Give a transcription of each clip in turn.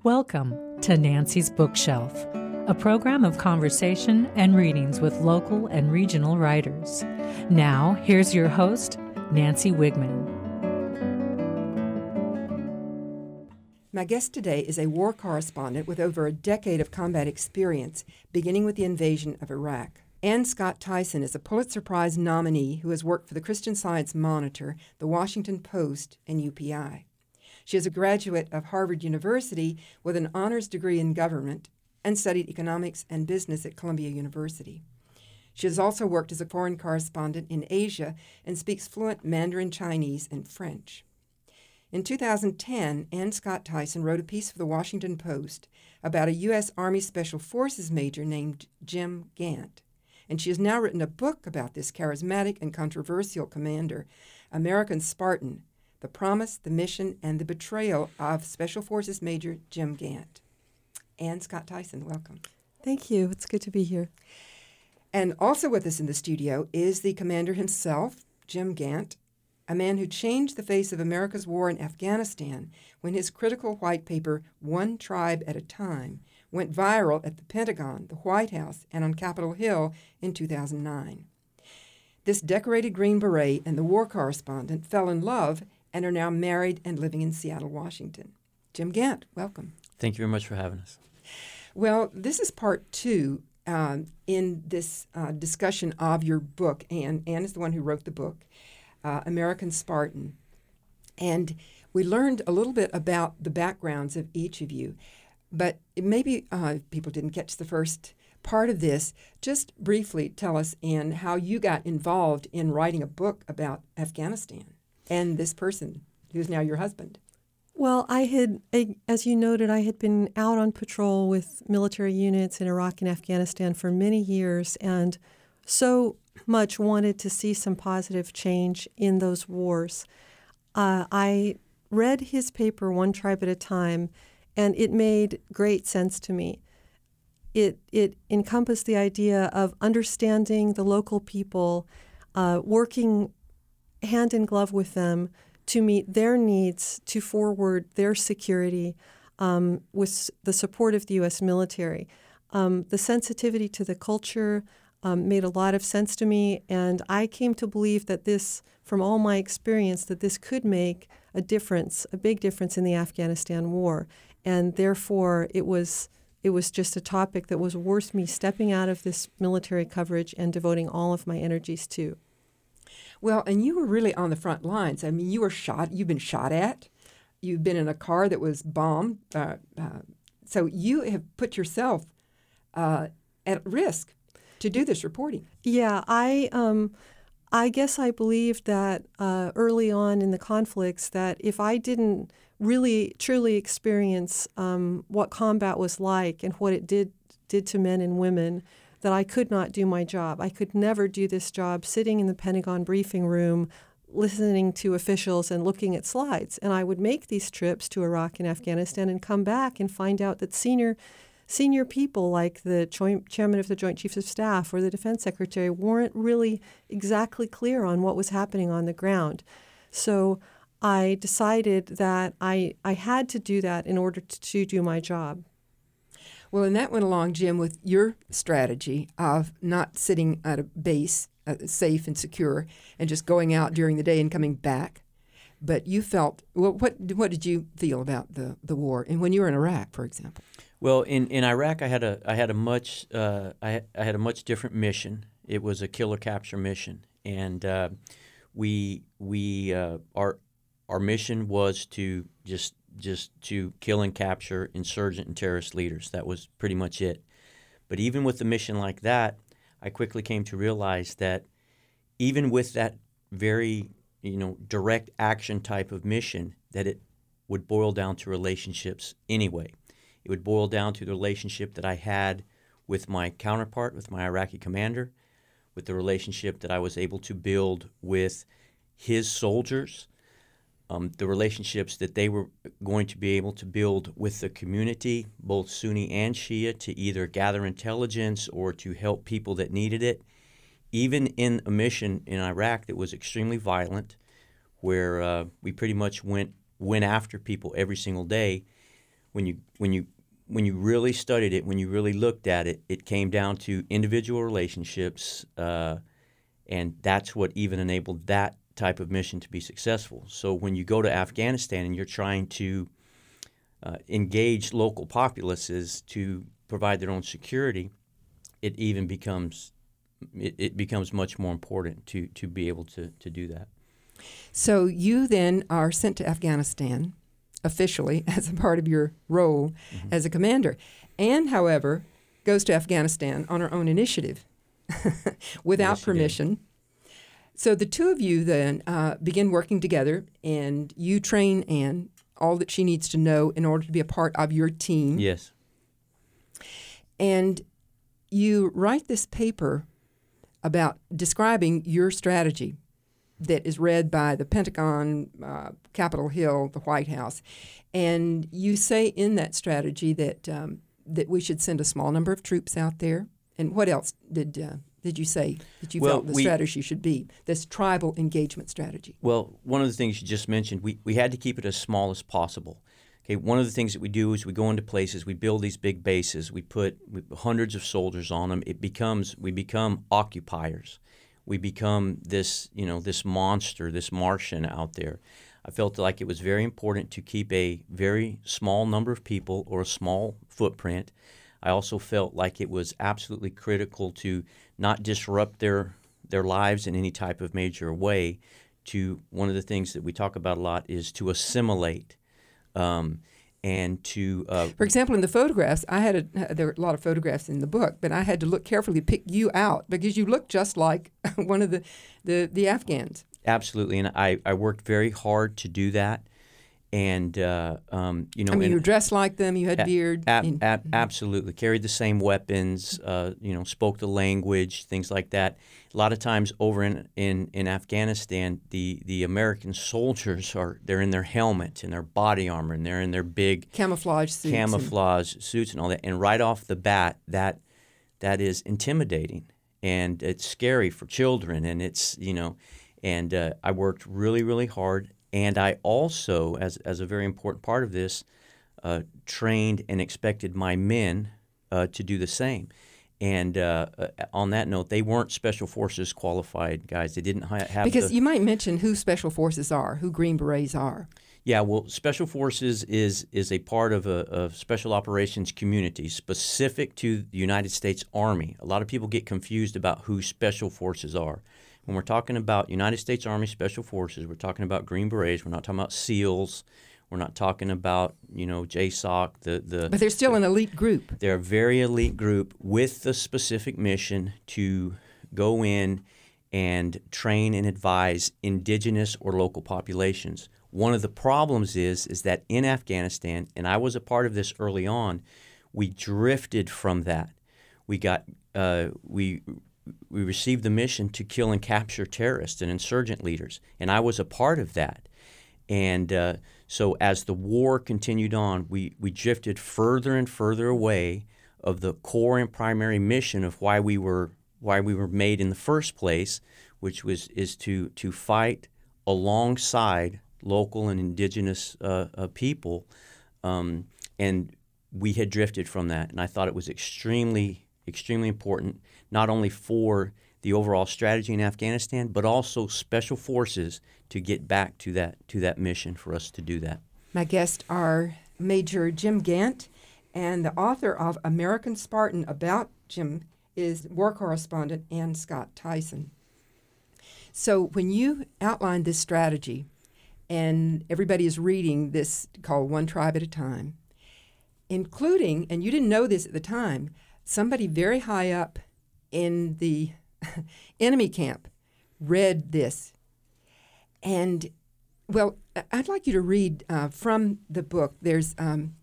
Welcome to Nancy's Bookshelf, a program of conversation and readings with local and regional writers. Now, here's your host, Nancy Wigman. My guest today is a war correspondent with over a decade of combat experience, beginning with the invasion of Iraq. Ann Scott Tyson is a Pulitzer Prize nominee who has worked for the Christian Science Monitor, the Washington Post, and UPI. She is a graduate of Harvard University with an honors degree in government and studied economics and business at Columbia University. She has also worked as a foreign correspondent in Asia and speaks fluent Mandarin Chinese and French. In 2010, Ann Scott Tyson wrote a piece for the Washington Post about a U.S. Army Special Forces major named Jim Gant, and she has now written a book about this charismatic and controversial commander, American Spartan: The Promise, the Mission, and the Betrayal of Special Forces Major Jim Gant. Ann Scott Tyson, welcome. Thank you. It's good to be here. And also with us in the studio is the commander himself, Jim Gant, a man who changed the face of America's war in Afghanistan when his critical white paper, One Tribe at a Time, went viral at the Pentagon, the White House, and on Capitol Hill in 2009. This decorated Green Beret and the war correspondent fell in love and are now married and living in Seattle, Washington. Jim Gant, welcome. Thank you very much for having us. Well, this is part two in this discussion of your book. Ann is the one who wrote the book, American Spartan. And we learned a little bit about the backgrounds of each of you. But maybe people didn't catch the first part of this. Just briefly tell us, Ann, how you got involved in writing a book about Afghanistan and this person who's now your husband. Well, as you noted, I had been out on patrol with military units in Iraq and Afghanistan for many years and so much wanted to see some positive change in those wars. I read his paper, One Tribe at a Time, and it made great sense to me. It encompassed the idea of understanding the local people, working hand in glove with them to meet their needs, to forward their security with the support of the U.S. military. The sensitivity to the culture made a lot of sense to me, and I came to believe that this, from all my experience, that this could make a difference, a big difference in the Afghanistan war. And therefore, it was just a topic that was worth me stepping out of this military coverage and devoting all of my energies to. Well, and you were really on the front lines. I mean, you've been shot at. You've been in a car that was bombed. So you have put yourself at risk to do this reporting. Yeah, I guess I believed that early on in the conflicts that if I didn't really truly experience what combat was like and what it did to men and women, that I could not do my job. I could never do this job sitting in the Pentagon briefing room, listening to officials and looking at slides. And I would make these trips to Iraq and Afghanistan and come back and find out that senior people like the chairman of the Joint Chiefs of Staff or the Defense Secretary weren't really exactly clear on what was happening on the ground. So I decided that I had to do that in order to do my job. Well, and that went along, Jim, with your strategy of not sitting at a base, safe and secure, and just going out during the day and coming back. But you felt, well, what did you feel about the war? And when you were in Iraq, for example? Well, in Iraq, I had a much different mission. It was a kill or capture mission, and our mission was to just to kill and capture insurgent and terrorist leaders. That was pretty much it. But even with a mission like that, I quickly came to realize that even with that very direct action type of mission, that it would boil down to relationships anyway. It would boil down to the relationship that I had with my counterpart, with my Iraqi commander, with the relationship that I was able to build with his soldiers, the relationships that they were going to be able to build with the community, both Sunni and Shia, to either gather intelligence or to help people that needed it. Even in a mission in Iraq that was extremely violent, where we pretty much went after people every single day, when you really studied it, when you really looked at it, it came down to individual relationships, and that's what even enabled that type of mission to be successful. So when you go to Afghanistan and you're trying to engage local populaces to provide their own security, it even becomes much more important to be able to do that. So you then are sent to Afghanistan officially as a part of your role as a commander. Anne, however, goes to Afghanistan on her own initiative without permission. So the two of you then begin working together, and you train Anne all that she needs to know in order to be a part of your team. Yes. And you write this paper about describing your strategy that is read by the Pentagon, Capitol Hill, the White House. And you say in that strategy that that we should send a small number of troops out there. And what else did you say that you felt the strategy should be, this tribal engagement strategy? Well, one of the things you just mentioned, we had to keep it as small as possible. Okay, one of the things that we do is we go into places, we build these big bases, we put hundreds of soldiers on them. We become occupiers. We become this monster, this Martian out there. I felt like it was very important to keep a very small number of people or a small footprint. I also felt like it was absolutely critical to not disrupt their lives in any type of major way. One of the things that we talk about a lot is to assimilate. And to for example, in the photographs, there were a lot of photographs in the book, but I had to look carefully to pick you out because you look just like one of the Afghans. Absolutely, and I worked very hard to do that. And you were dressed like them. You had beard. Absolutely, carried the same weapons. Spoke the language, things like that. A lot of times over in Afghanistan, the American soldiers they're in their helmet and their body armor and they're in their big camouflage suits and all that. And right off the bat, that is intimidating and it's scary for children. And it's and I worked really, really hard. And I also, as a very important part of this, trained and expected my men to do the same. And on that note, they weren't Special Forces qualified guys. They didn't have because you might mention who Special Forces are, who Green Berets are. Yeah, well, Special Forces is a part of a special operations community specific to the United States Army. A lot of people get confused about who Special Forces are. When we're talking about United States Army Special Forces, we're talking about Green Berets. We're not talking about SEALs. We're not talking about, JSOC. But they're still an elite group. They're a very elite group with the specific mission to go in and train and advise indigenous or local populations. One of the problems is that in Afghanistan, and I was a part of this early on, we drifted from that. We received the mission to kill and capture terrorists and insurgent leaders, and I was a part of that. And so as the war continued on, we drifted further and further away of the core and primary mission of why we were made in the first place, which is to fight alongside local and indigenous people, and we had drifted from that. And I thought it was extremely important, not only for the overall strategy in Afghanistan, but also Special Forces to get back to that mission for us to do that. My guests are Major Jim Gant, and the author of American Spartan about Jim is war correspondent Anne Scott Tyson. So when you outlined this strategy, and everybody is reading this called One Tribe at a Time, including, and you didn't know this at the time, somebody very high up in the enemy camp read this. And, well, I'd like you to read from the book. There's in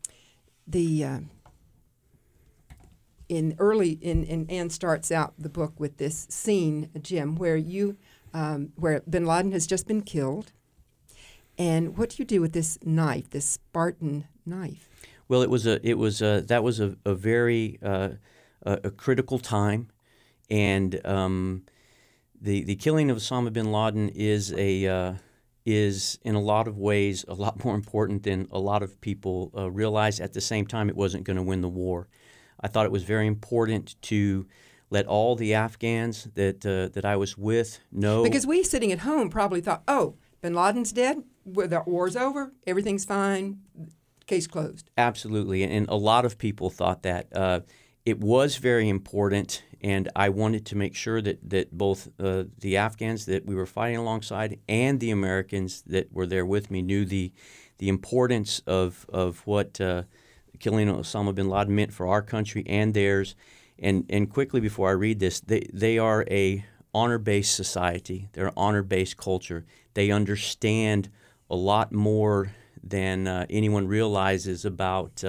Anne starts out the book with this scene, Jim, where where bin Laden has just been killed. And what do you do with this knife, this Spartan knife? Well, that was a very a critical time, and the killing of Osama bin Laden is is in a lot of ways a lot more important than a lot of people realize. At the same time, it wasn't going to win the war. I thought it was very important to let all the Afghans that I was with know. Because we sitting at home probably thought, oh, bin Laden's dead, the war's over, everything's fine, case closed. Absolutely, and a lot of people thought that. It was very important, and I wanted to make sure that both the Afghans that we were fighting alongside and the Americans that were there with me knew the importance of what killing Osama bin Laden meant for our country and theirs. And quickly before I read this, they are a honor-based society. They're an honor-based culture. They understand a lot more than anyone realizes about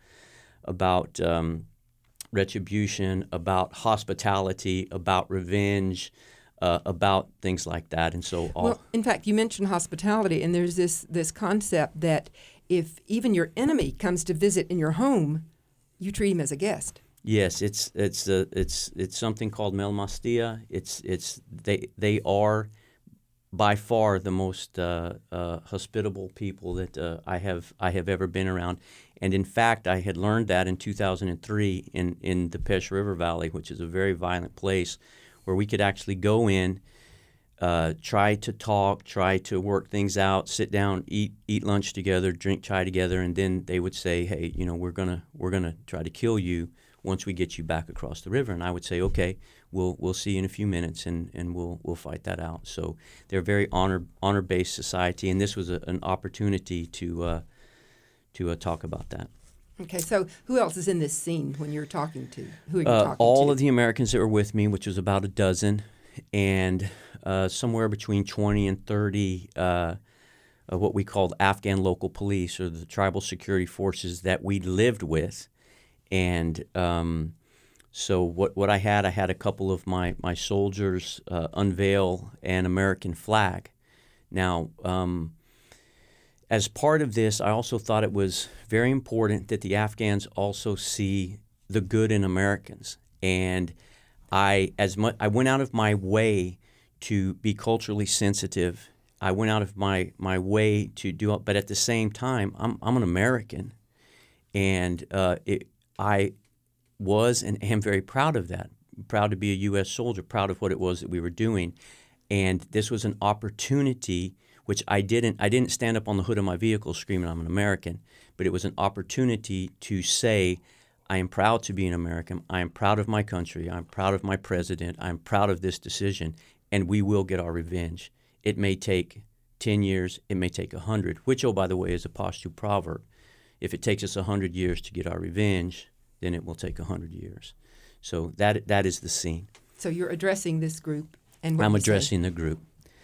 retribution, about hospitality, about revenge, about things like that. And so, well, in fact, you mentioned hospitality, and there's this concept that if even your enemy comes to visit in your home, you treat him as a guest. Yes, it's something called Melmastia. They are by far the most hospitable people that I have ever been around. And in fact, I had learned that in 2003 in the Pesh River Valley, which is a very violent place, where we could actually go in, try to talk, try to work things out, sit down, eat lunch together, drink chai together, and then they would say, "Hey, we're gonna try to kill you once we get you back across the river." And I would say, "Okay, we'll see you in a few minutes, and we'll fight that out." So they're a very honor-based society, and this was an opportunity to talk about that. Okay, so who else is in this scene when you're talking to? Who are you talking to? All of the Americans that were with me, which was about a dozen, and somewhere between 20 and 30 what we called Afghan local police, or the tribal security forces that we lived with. And so what I had a couple of my soldiers unveil an American flag. Now, as part of this, I also thought it was very important that the Afghans also see the good in Americans. And I went out of my way to be culturally sensitive. I went out of my way to do it, but at the same time, I'm an American, and I was and am very proud of that. Proud to be a U.S. soldier. Proud of what it was that we were doing, and this was an opportunity. Which I didn't stand up on the hood of my vehicle screaming I'm an American, but it was an opportunity to say, I am proud to be an American. I am proud of my country. I'm proud of my president. I'm proud of this decision, and we will get our revenge. It may take 10 years. It may take 100, which, oh, by the way, is a Pashto proverb. If it takes us 100 years to get our revenge, then it will take 100 years. So that is the scene. So you're addressing this group. And I'm addressing the group.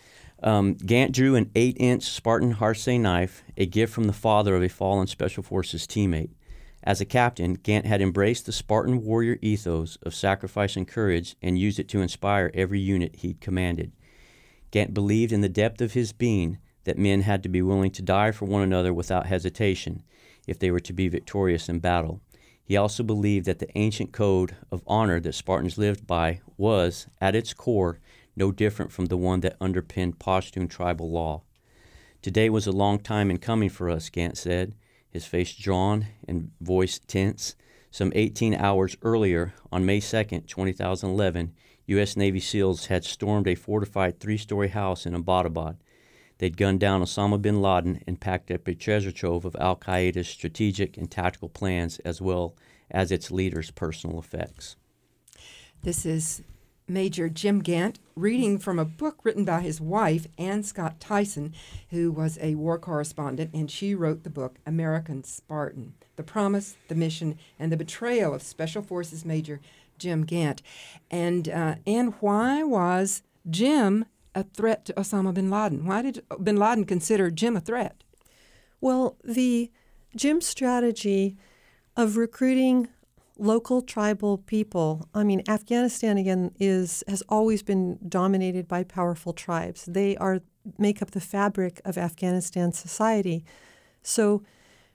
Gant drew an 8-inch Spartan Harsay knife, a gift from the father of a fallen Special Forces teammate. As a captain, Gant had embraced the Spartan warrior ethos of sacrifice and courage and used it to inspire every unit he'd commanded. Gant believed in the depth of his being that men had to be willing to die for one another without hesitation if they were to be victorious in battle. He also believed that the ancient code of honor that Spartans lived by was, at its core, no different from the one that underpinned Pashtun tribal law. Today was a long time in coming for us, Gant said, his face drawn and voice tense. Some 18 hours earlier, on May 2nd, 2011, U.S. Navy SEALs had stormed a fortified 3-story house in Abbottabad. They'd gunned down Osama bin Laden and packed up a treasure trove of al-Qaeda's strategic and tactical plans, as well as its leader's personal effects. This is Major Jim Gant reading from a book written by his wife, Ann Scott Tyson, who was a war correspondent, and she wrote the book American Spartan, The Promise, the Mission, and the Betrayal of Special Forces Major Jim Gant. And why was Jim a threat to Osama bin Laden? Why did bin Laden consider Jim a threat? Well, the Jim strategy of recruiting local tribal people. I mean, Afghanistan again has always been dominated by powerful tribes. They make up the fabric of Afghanistan society. So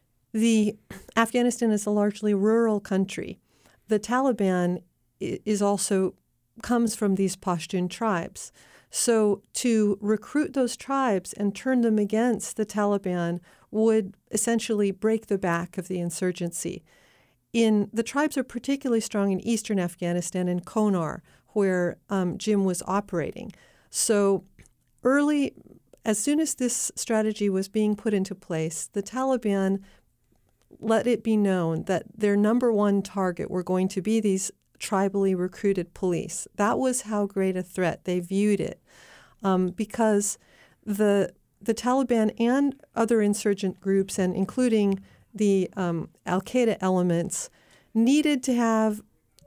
Afghanistan is a largely rural country. The Taliban comes from these Pashtun tribes. So to recruit those tribes and turn them against the Taliban would essentially break the back of the insurgency. The tribes are particularly strong in eastern Afghanistan and Konar, where Jim was operating. So as soon as this strategy was being put into place, the Taliban let it be known that their number one target were going to be these tribally recruited police. That was how great a threat they viewed it, because the Taliban and other insurgent groups, and including the Al-Qaeda elements, needed to have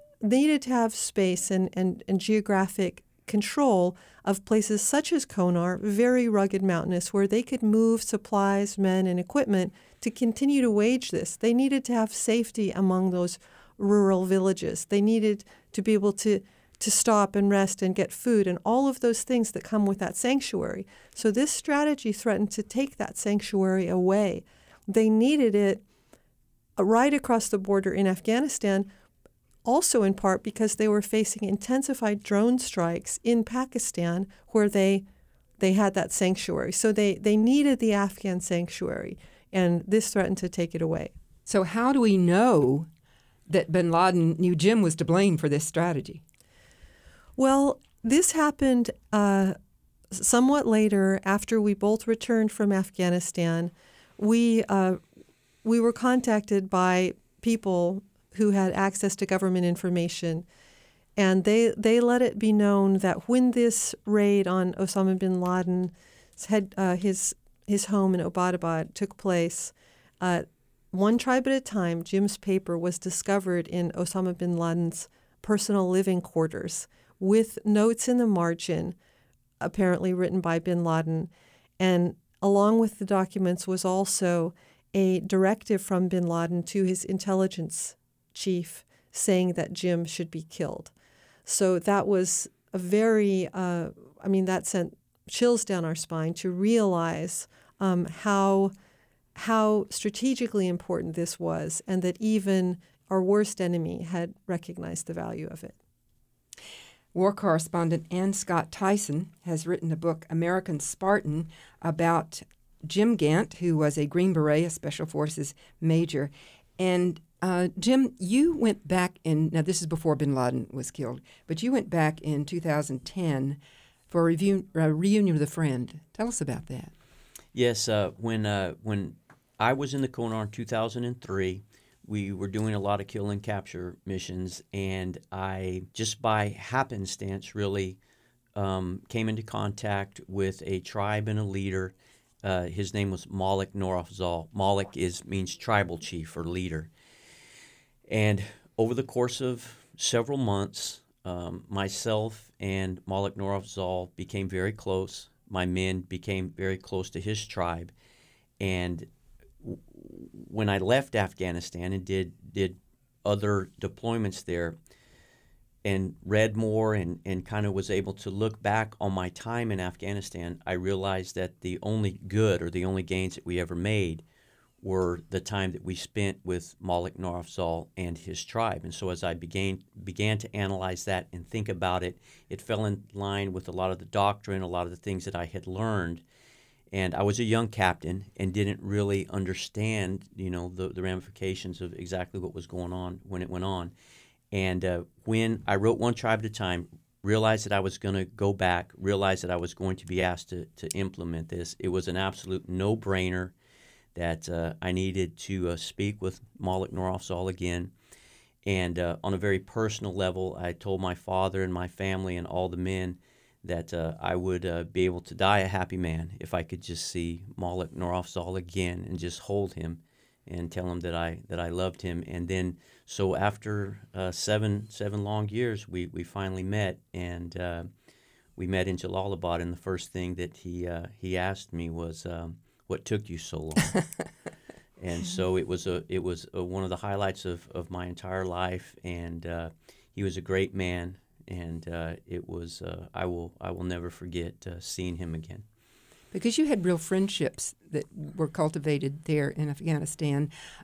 space and geographic control of places such as Konar, very rugged, mountainous, where they could move supplies, men, and equipment to continue to wage this. They needed to have safety among those rural villages. They needed to be able to stop and rest and get food and all of those things that come with that sanctuary. So this strategy threatened to take that sanctuary away. They needed it right across the border in Afghanistan, also in part because they were facing intensified drone strikes in Pakistan where they had that sanctuary. So they needed the Afghan sanctuary, and this threatened to take it away. So how do we know that bin Laden knew Jim was to blame for this strategy? Well, this happened somewhat later after we both returned from Afghanistan. We were contacted by people who had access to government information, and they let it be known that when this raid on Osama bin Laden's his home in Abbottabad took place, one tribe at a time, Jim's paper was discovered in Osama bin Laden's personal living quarters with notes in the margin, apparently written by bin Laden. And along with the documents was also a directive from bin Laden to his intelligence chief saying that Jim should be killed. So that was a very, that sent chills down our spine to realize how strategically important this was, and that even our worst enemy had recognized the value of it. War correspondent Ann Scott Tyson has written a book, American Spartan, about Jim Gant, who was a Green Beret, a Special Forces major. And Jim, you went back now this is before bin Laden was killed, but you went back in 2010 for a reunion with a friend. Tell us about that. Yes, when I was in the Konar in 2003, we were doing a lot of kill and capture missions, and I, just by happenstance, really came into contact with a tribe and a leader. His name was Malik Norafzal. Malik means tribal chief or leader. And over the course of several months, myself and Malik Norafzal became very close. My men became very close to his tribe. And when I left Afghanistan and did other deployments there and read more and kind of was able to look back on my time in Afghanistan, I realized that the only good or the only gains that we ever made were the time that we spent with Malik Norafzal and his tribe. And so as I began to analyze that and think about it, it fell in line with a lot of the doctrine, a lot of the things that I had learned. And I was a young captain and didn't really understand, the ramifications of exactly what was going on when it went on. And when I wrote One Tribe at a Time, realized that I was going to go back, realized that I was going to be asked to implement this, it was an absolute no-brainer that I needed to speak with Malik Norafzal again. And on a very personal level, I told my father and my family and all the men that I would be able to die a happy man if I could just see Malik Norafzal again and just hold him and tell him that I loved him. And then, so after seven long years, we finally met, and we met in Jalalabad. And the first thing that he asked me was, "What took you so long?" And so it was one of the highlights of my entire life. And he was a great man. And it was I will never forget seeing him again. Because you had real friendships that were cultivated there in Afghanistan.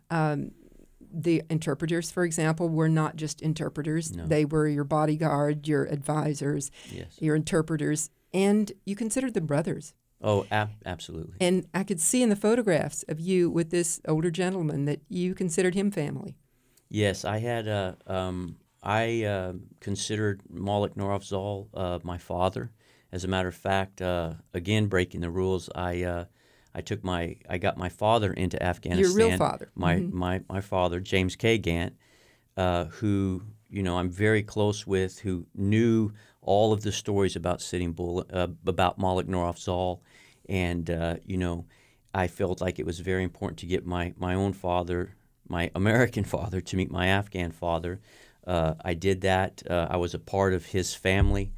The interpreters, for example, were not just interpreters. No. They were your bodyguard, your advisors, Yes. your interpreters. And you considered them brothers. Oh, absolutely. And I could see in the photographs of you with this older gentleman that you considered him family. Yes, I had. I considered Malik Norafzal my father. As a matter of fact, again breaking the rules, I got my father into Afghanistan. Your real father. My father, James K. Gant, who I'm very close with, who knew all of the stories about Sitting Bull, about Malik Norafzal, and I felt like it was very important to get my own father, my American father, to meet my Afghan father. I did that. I was a part of his family.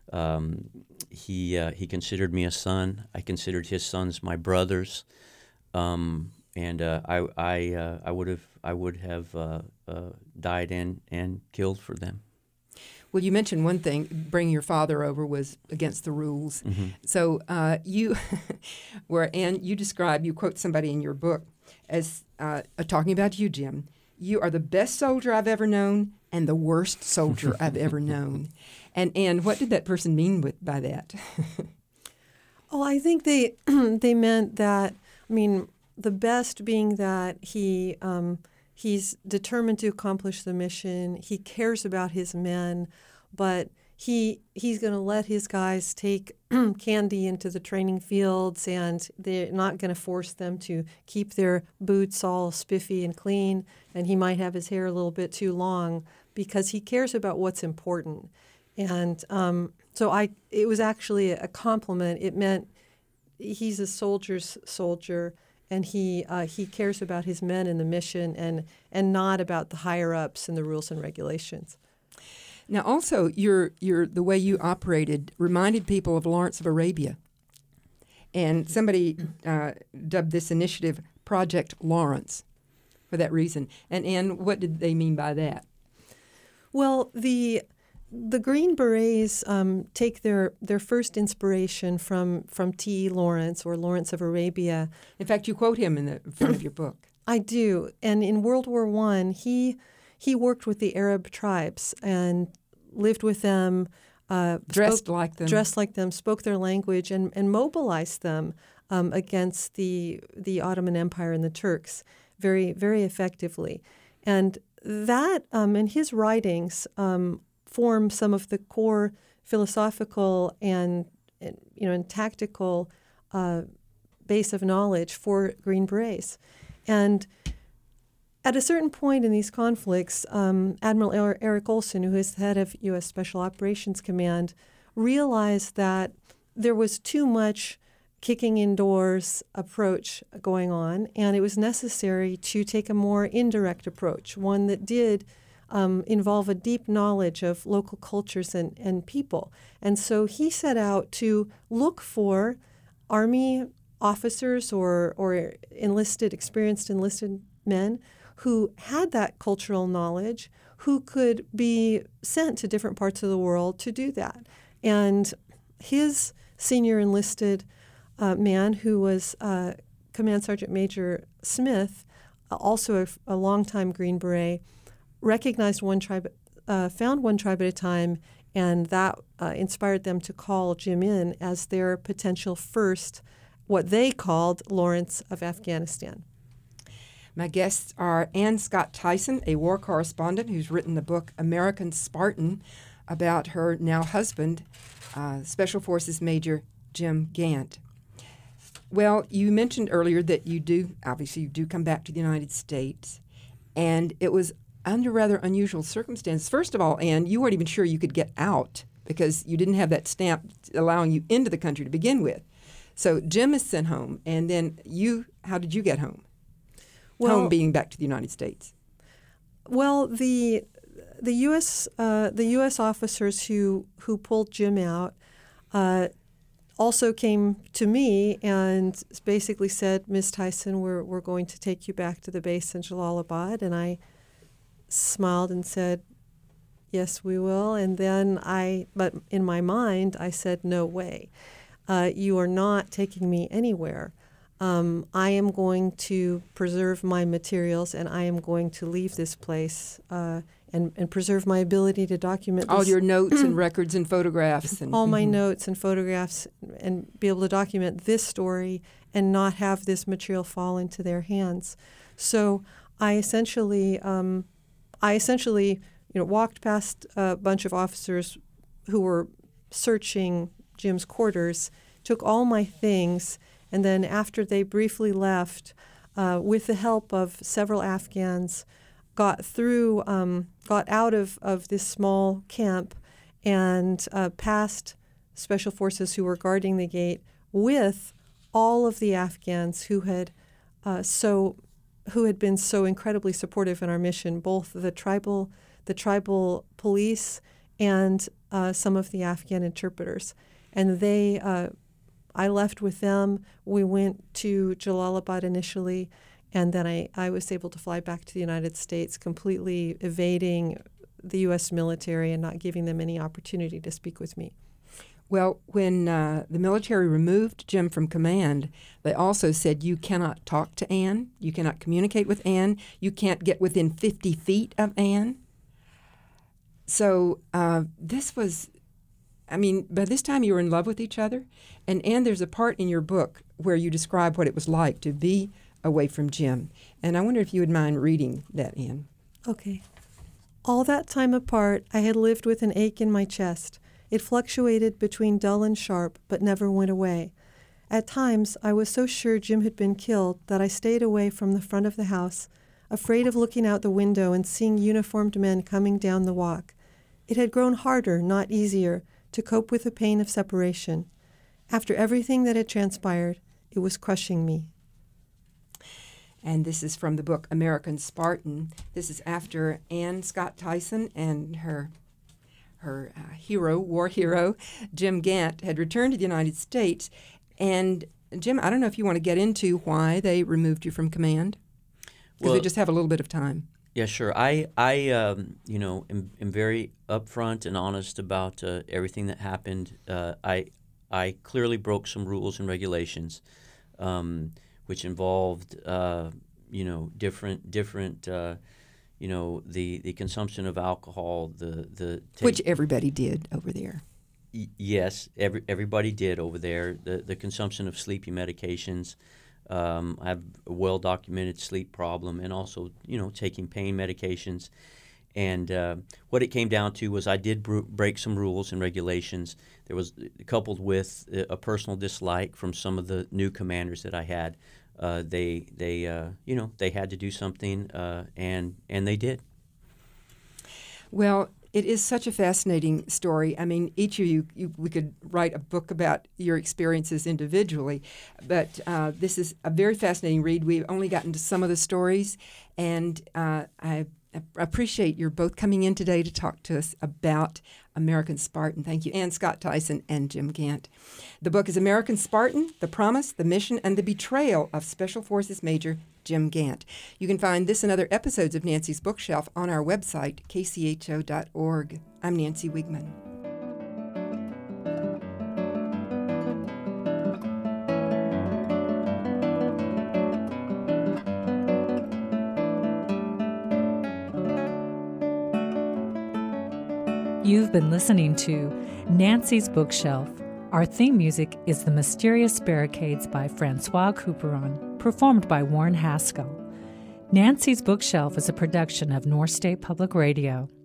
He considered me a son. I considered his sons my brothers, and I would have died and killed for them. Well, you mentioned one thing: bringing your father over was against the rules. Mm-hmm. So you you quote somebody in your book as talking about you, Jim. You are the best soldier I've ever known and the worst soldier I've ever known. And what did that person mean by that? Oh, I think they meant that. I mean, the best being that he's determined to accomplish the mission. He cares about his men, but he's going to let his guys take candy into the training fields, and they're not going to force them to keep their boots all spiffy and clean, and he might have his hair a little bit too long because he cares about what's important. And so it was actually a compliment. It meant he's a soldier's soldier, and he cares about his men and the mission, and not about the higher ups and the rules and regulations. Now, also, the way you operated reminded people of Lawrence of Arabia, and somebody dubbed this initiative Project Lawrence for that reason. And what did they mean by that? Well, the Green Berets take their first inspiration from T.E. Lawrence, or Lawrence of Arabia. In fact, you quote him in the front of your book. I do. And in World War I, he worked with the Arab tribes and lived with them, dressed like them, spoke their language, and mobilized them against the Ottoman Empire and the Turks very, very effectively. And that, in his writings, form some of the core philosophical and tactical base of knowledge for Green Berets. And at a certain point in these conflicts, Admiral Eric Olson, who is the head of U.S. Special Operations Command, realized that there was too much kicking indoors approach going on, and it was necessary to take a more indirect approach, one that did involve a deep knowledge of local cultures and people. And so he set out to look for Army officers or experienced enlisted men who had that cultural knowledge, who could be sent to different parts of the world to do that. And his senior enlisted man, who was Command Sergeant Major Smith, also a longtime Green Beret, recognized one tribe, found one tribe at a time, and that inspired them to call Jim in as their potential first, what they called Lawrence of Afghanistan. My guests are Ann Scott Tyson, a war correspondent who's written the book American Spartan about her now husband, Special Forces Major Jim Gant. Well, you mentioned earlier that you do come back to the United States, and it was under rather unusual circumstances. First of all, Ann, you weren't even sure you could get out because you didn't have that stamp allowing you into the country to begin with. So Jim is sent home, and then how did you get home? Home being back to the United States. Well, the U.S. Officers who pulled Jim out also came to me and basically said, "Ms. Tyson, we're going to take you back to the base in Jalalabad." And I smiled and said, "Yes, we will." And then but in my mind, I said, "No way. You are not taking me anywhere. I am going to preserve my materials, and I am going to leave this place and preserve my ability to document all this, your notes and records and photographs. And all my notes and photographs, and be able to document this story and not have this material fall into their hands. So I essentially walked past a bunch of officers who were searching Jim's quarters, took all my things, and then after they briefly left, with the help of several Afghans, got out of this small camp and past special forces who were guarding the gate with all of the Afghans who had been so incredibly supportive in our mission, both the tribal police and some of the Afghan interpreters. And I left with them. We went to Jalalabad initially, and then I was able to fly back to the United States, completely evading the U.S. military and not giving them any opportunity to speak with me. Well, when the military removed Jim from command, they also said you cannot talk to Ann, you cannot communicate with Ann, you can't get within 50 feet of Ann. So this was, by this time you were in love with each other. And Ann, there's a part in your book where you describe what it was like to be away from Jim. And I wonder if you would mind reading that, Ann. Okay. All that time apart, I had lived with an ache in my chest. It fluctuated between dull and sharp, but never went away. At times, I was so sure Jim had been killed that I stayed away from the front of the house, afraid of looking out the window and seeing uniformed men coming down the walk. It had grown harder, not easier, to cope with the pain of separation. After everything that had transpired, it was crushing me. And this is from the book American Spartan. This is after Ann Scott Tyson and her war hero, Jim Gant, had returned to the United States. And Jim, I don't know if you want to get into why they removed you from command, because we just have a little bit of time. Yeah, sure. I am very upfront and honest about everything that happened. I clearly broke some rules and regulations, which involved, different. The consumption of alcohol, which everybody did over there. Yes, everybody did over there. The consumption of sleeping medications. I have a well-documented sleep problem, and also, taking pain medications. And what it came down to was I did break some rules and regulations. There was coupled with a personal dislike from some of the new commanders that I had. They had to do something, and they did. Well, it is such a fascinating story. Each of you, we could write a book about your experiences individually, but this is a very fascinating read. We've only gotten to some of the stories, and I appreciate your both coming in today to talk to us about American Spartan. Thank you, Ann Scott Tyson and Jim Gant. The book is American Spartan, The Promise, the Mission, and the Betrayal of Special Forces Major Jim Gant. You can find this and other episodes of Nancy's Bookshelf on our website, kcho.org. I'm Nancy Wigman. You've been listening to Nancy's Bookshelf. Our theme music is The Mysterious Barricades by Francois Couperin, performed by Warren Haskell. Nancy's Bookshelf is a production of North State Public Radio.